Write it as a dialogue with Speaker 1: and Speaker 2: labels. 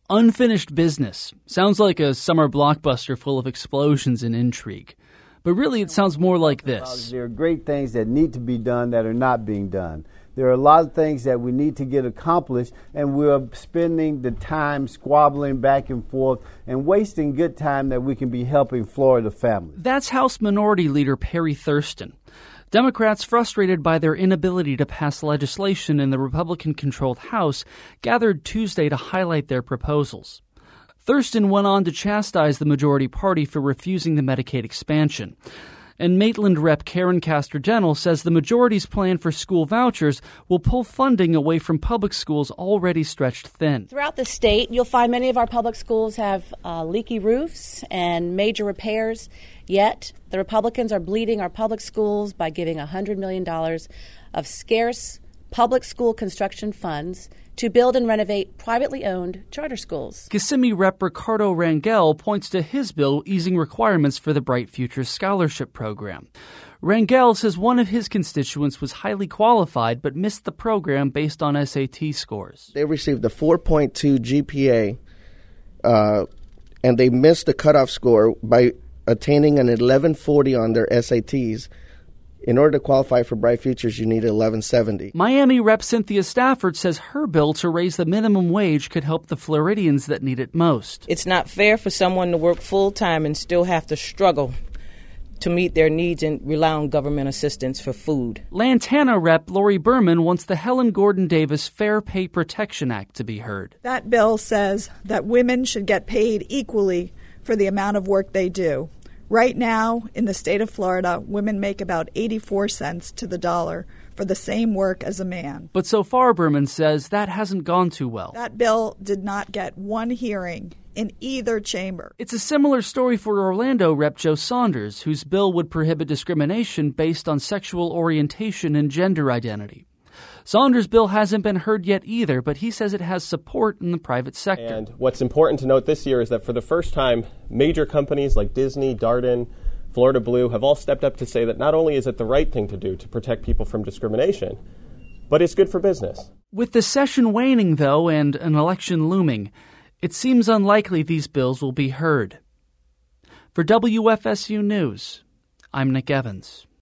Speaker 1: Unfinished Business sounds like a summer blockbuster full of explosions and intrigue. But really, it sounds more like this.
Speaker 2: There are great things that need to be done that are not being done. There are a lot of things that we need to get accomplished, and we're spending the time squabbling back and forth and wasting good time that we can be helping Florida families.
Speaker 1: That's House Minority Leader Perry Thurston. Democrats, frustrated by their inability to pass legislation in the Republican-controlled House, gathered Tuesday to highlight their proposals. Thurston went on to chastise the majority party for refusing the Medicaid expansion. And Maitland Rep. Karen Castor-Denel says the majority's plan for school vouchers will pull funding away from public schools already stretched thin.
Speaker 3: Throughout the state, you'll find many of our public schools have leaky roofs and major repairs. Yet, the Republicans are bleeding our public schools by giving $100 million of scarce public school construction funds to build and renovate privately owned charter schools.
Speaker 1: Kissimmee Rep. Ricardo Rangel points to his bill easing requirements for the Bright Futures Scholarship Program. Rangel says one of his constituents was highly qualified but missed the program based on SAT scores.
Speaker 4: They received a 4.2 GPA, and they missed the cutoff score by attaining an 1140 on their SATs. In order to qualify for Bright Futures, you need 1170.
Speaker 1: Miami Rep. Cynthia Stafford says her bill to raise the minimum wage could help the Floridians that need it most.
Speaker 5: It's not fair for someone to work full-time and still have to struggle to meet their needs and rely on government assistance for food.
Speaker 1: Lantana Rep. Lori Berman wants the Helen Gordon Davis Fair Pay Protection Act to be heard.
Speaker 6: That bill says that women should get paid equally for the amount of work they do. Right now, in the state of Florida, women make about 84 cents to the dollar for the same work as a man.
Speaker 1: But so far, Berman says, that hasn't gone too well.
Speaker 6: That bill did not get one hearing in either chamber.
Speaker 1: It's a similar story for Orlando Rep. Joe Saunders, whose bill would prohibit discrimination based on sexual orientation and gender identity. Saunders' bill hasn't been heard yet either, but he says it has support in the private sector.
Speaker 7: And what's important to note this year is that for the first time, major companies like Disney, Darden, Florida Blue have all stepped up to say that not only is it the right thing to do to protect people from discrimination, but it's good for business.
Speaker 1: With the session waning, though, and an election looming, it seems unlikely these bills will be heard. For WFSU News, I'm Nick Evans.